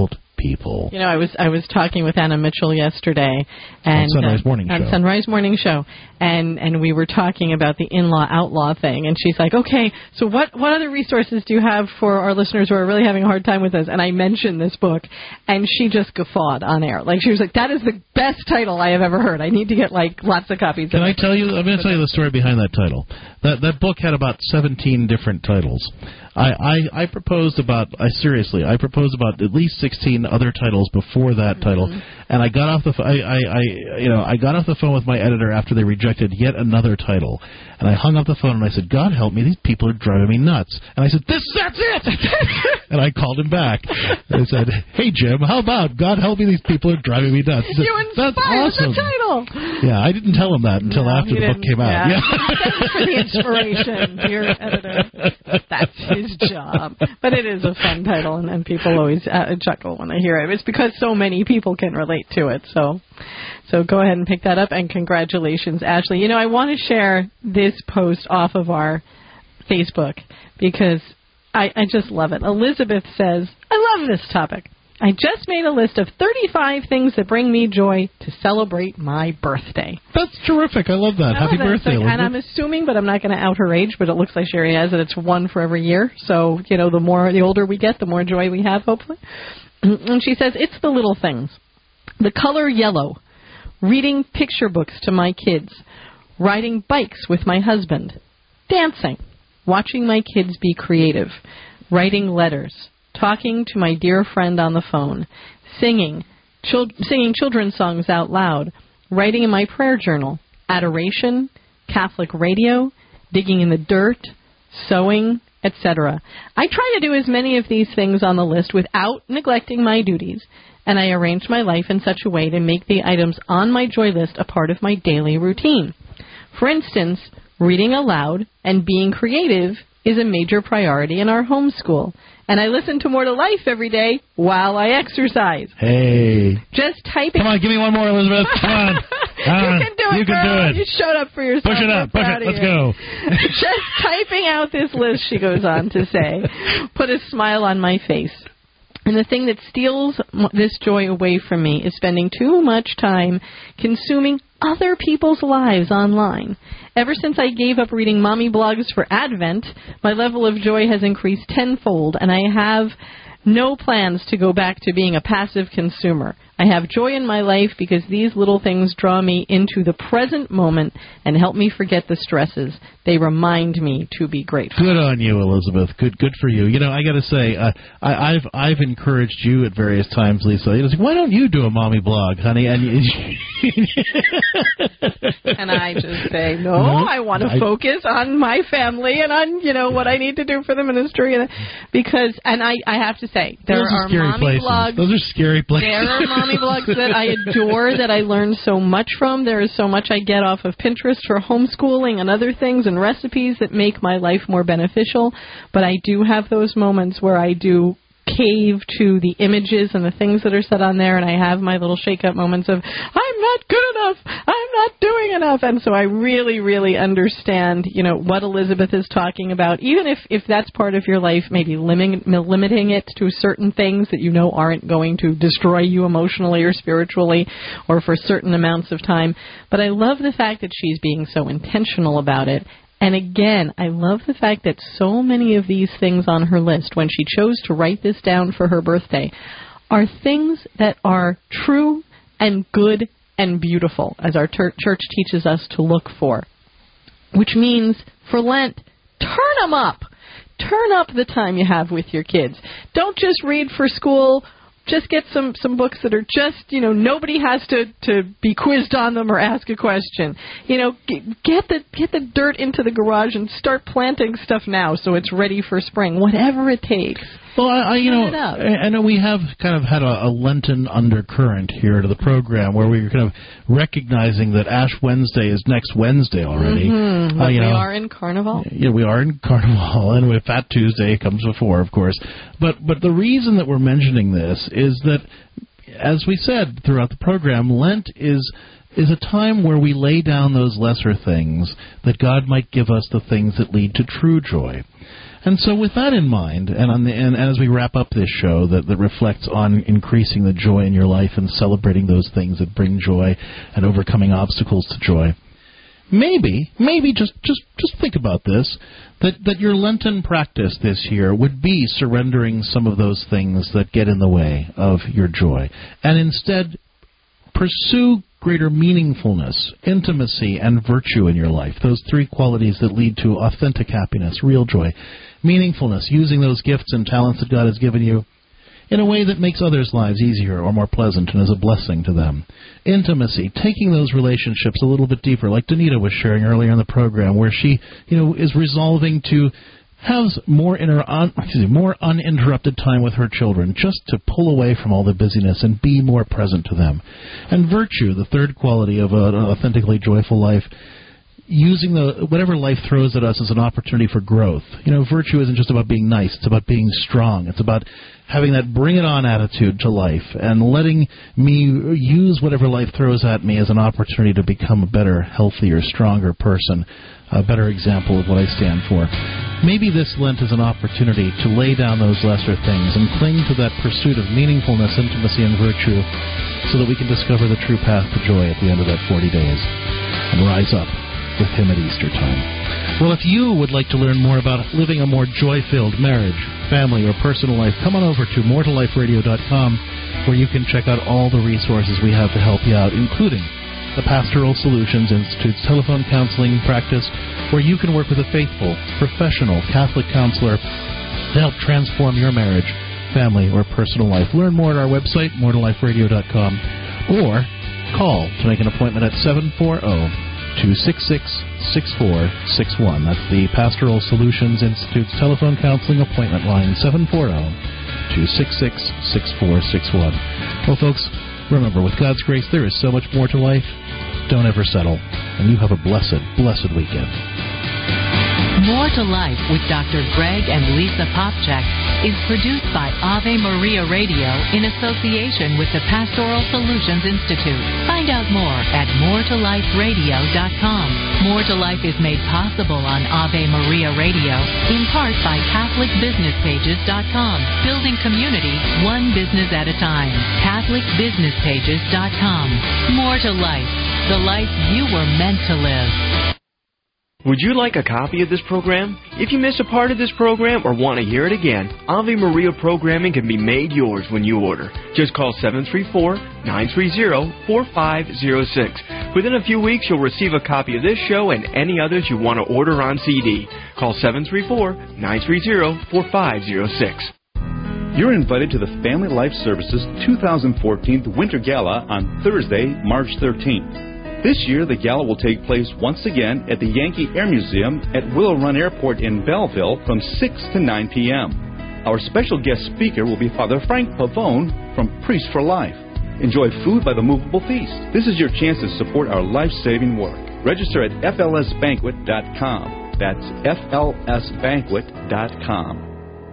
people. You know, I was I was talking with Anna Mitchell yesterday, and on Sunrise uh, Morning on Show. Sunrise Morning Show, and and we were talking about the in-law outlaw thing, and she's like, okay, so what what other resources do you have for our listeners who are really having a hard time with this? And I mentioned this book, and she just guffawed on air, like she was like, that is the best title I have ever heard. I need to get like lots of copies. Can of I it. tell you? I'm going to tell you the story behind that title. That that book had about seventeen different titles. I, I, I proposed about, I seriously, I proposed about at least sixteen other titles before that mm-hmm. title, and I got off the, I, I, I, you know, I got off the phone with my editor after they rejected yet another title, and I hung up the phone and I said, God help me, these people are driving me nuts. And I said, this, that's it. And I called him back. And I said, hey Jim, how about God help me, these people are driving me nuts. Said, you inspired that's awesome. the title. Yeah, I didn't tell him that until no, after the book came out. Yeah. Yeah. Thanks for the inspiration, dear editor. That's his job. But it is a fun title, and, and people always uh, chuckle when they hear it. It's because so many people can relate to it. So, so go ahead and pick that up, and congratulations, Ashley. You know, I want to share this post off of our Facebook because I, I just love it. Elizabeth says, I love this topic. I just made a list of thirty-five things that bring me joy to celebrate my birthday. That's terrific. I love that. I Happy love birthday, like, Elizabeth. And I'm assuming, but I'm not going to out her age, but it looks like she already has it. It's one for every year. So, you know, the more, the older we get, the more joy we have, hopefully. And she says, it's the little things. The color yellow. Reading picture books to my kids. Riding bikes with my husband. Dancing. Watching my kids be creative. Writing letters. Talking to my dear friend on the phone, singing, chil- singing children's songs out loud, writing in my prayer journal, adoration, Catholic radio, digging in the dirt, sewing, et cetera. I try to do as many of these things on the list without neglecting my duties, and I arrange my life in such a way to make the items on my joy list a part of my daily routine. For instance, reading aloud and being creative is a major priority in our homeschool. And I listen to More to Life every day while I exercise. Hey. Just typing. Come on, give me one more, Elizabeth. Come on. Come on. You can do it, You girl. can do it. You showed up for yourself. Push it up. Push it. Let's go. Just typing out this list, she goes on to say, put a smile on my face. And the thing that steals this joy away from me is spending too much time consuming other people's lives online. Ever since I gave up reading mommy blogs for Advent, my level of joy has increased tenfold, and I have no plans to go back to being a passive consumer. I have joy in my life because these little things draw me into the present moment and help me forget the stresses. They remind me to be grateful. Good on you, Elizabeth. Good, good for you. You know, I got to say, uh, I, I've I've encouraged you at various times, Lisa. You know, why don't you do a mommy blog, honey? And, you, and I just say, no, no I want to I, focus on my family and on, you know, what I need to do for the ministry. And because, and I, I have to say, there those are, are scary mommy places. blogs. Those are scary places. There are mommy blogs that I adore, that I learn so much from. There is so much I get off of Pinterest for homeschooling and other things and recipes that make my life more beneficial. But I do have those moments where I do cave to the images and the things that are said on there, and I have my little shake-up moments of, I'm not good enough, I'm not doing enough. And so I really, really understand, you know, what Elizabeth is talking about, even if, if that's part of your life, maybe limiting, limiting it to certain things that you know aren't going to destroy you emotionally or spiritually or for certain amounts of time. But I love the fact that she's being so intentional about it. And again, I love the fact that so many of these things on her list, when she chose to write this down for her birthday, are things that are true and good and beautiful, as our ter- church teaches us to look for. Which means, for Lent, turn them up. Turn up the time you have with your kids. Don't just read for school. Just get some, some books that are just, you know, nobody has to, to be quizzed on them or ask a question. You know, get, get the get the dirt into the garage and start planting stuff now so it's ready for spring, whatever it takes. Well, I, I you know, I, I know we have kind of had a, a Lenten undercurrent here to the program where we're kind of recognizing that Ash Wednesday is next Wednesday already. Mm-hmm. Uh, you we know, are in Carnival. Yeah, we are in Carnival, and with Fat Tuesday comes before, of course. But but the reason that we're mentioning this is that, as we said throughout the program, Lent is is a time where we lay down those lesser things that God might give us the things that lead to true joy. And so with that in mind, and, on the, and as we wrap up this show that, that reflects on increasing the joy in your life and celebrating those things that bring joy and overcoming obstacles to joy, maybe, maybe just, just, just think about this, that, that your Lenten practice this year would be surrendering some of those things that get in the way of your joy, and instead pursue greater meaningfulness, intimacy, and virtue in your life, those three qualities that lead to authentic happiness, real joy. Meaningfulness, using those gifts and talents that God has given you in a way that makes others' lives easier or more pleasant and is a blessing to them. Intimacy, taking those relationships a little bit deeper, like Danita was sharing earlier in the program, where she, you know, is resolving to have more, inter- un- excuse me, more uninterrupted time with her children, just to pull away from all the busyness and be more present to them. And virtue, the third quality of an authentically joyful life, using the whatever life throws at us as an opportunity for growth. You know, virtue isn't just about being nice. It's about being strong. It's about having that bring-it-on attitude to life and letting me use whatever life throws at me as an opportunity to become a better, healthier, stronger person, a better example of what I stand for. Maybe this Lent is an opportunity to lay down those lesser things and cling to that pursuit of meaningfulness, intimacy, and virtue so that we can discover the true path to joy at the end of that forty days and rise up with Him at Easter time. Well, if you would like to learn more about living a more joy-filled marriage, family, or personal life, come on over to more to life radio dot com, where you can check out all the resources we have to help you out, including the Pastoral Solutions Institute's telephone counseling practice, where you can work with a faithful, professional Catholic counselor to help transform your marriage, family, or personal life. Learn more at our website, more to life radio dot com, or call to make an appointment at seven four zero, two six six, six four six one. That's the Pastoral Solutions Institute's telephone counseling appointment line, seven four zero, two six six, six four six one. Well, folks, remember, with God's grace, there is so much more to life. Don't ever settle. And you have a blessed, blessed weekend. More to Life with Doctor Greg and Lisa Popchak is produced by Ave Maria Radio in association with the Pastoral Solutions Institute. Find out more at more to life radio dot com. More to Life is made possible on Ave Maria Radio in part by Catholic Business Pages dot com. Building community one business at a time. Catholic Business Pages dot com. More to Life, the life you were meant to live. Would you like a copy of this program? If you miss a part of this program or want to hear it again, Ave Maria programming can be made yours when you order. Just call seven three four, nine three zero, four five zero six. Within a few weeks, you'll receive a copy of this show and any others you want to order on C D. Call seven three four, nine three zero, four five zero six. You're invited to the Family Life Services two thousand fourteen Winter Gala on Thursday, March thirteenth. This year, the gala will take place once again at the Yankee Air Museum at Willow Run Airport in Belleville from six to nine p.m. Our special guest speaker will be Father Frank Pavone from Priests for Life. Enjoy food by the Movable Feast. This is your chance to support our life-saving work. Register at F L S banquet dot com. That's F L S banquet dot com.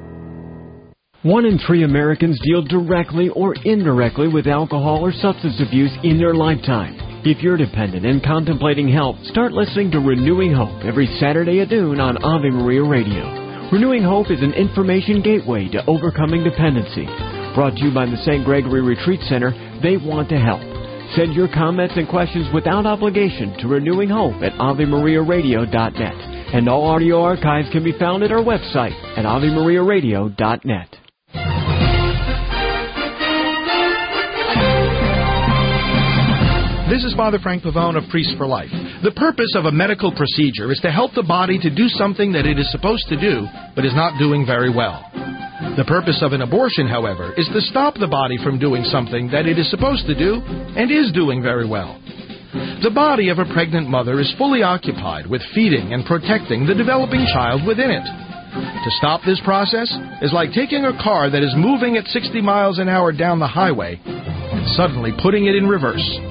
One in three Americans deal directly or indirectly with alcohol or substance abuse in their lifetime. If you're dependent and contemplating help, start listening to Renewing Hope every Saturday at noon on Ave Maria Radio. Renewing Hope is an information gateway to overcoming dependency. Brought to you by the Saint Gregory Retreat Center, they want to help. Send your comments and questions without obligation to Renewing Hope at ave maria radio dot net. And all audio archives can be found at our website at ave maria radio dot net. This is Father Frank Pavone of Priests for Life. The purpose of a medical procedure is to help the body to do something that it is supposed to do, but is not doing very well. The purpose of an abortion, however, is to stop the body from doing something that it is supposed to do and is doing very well. The body of a pregnant mother is fully occupied with feeding and protecting the developing child within it. To stop this process is like taking a car that is moving at sixty miles an hour down the highway and suddenly putting it in reverse.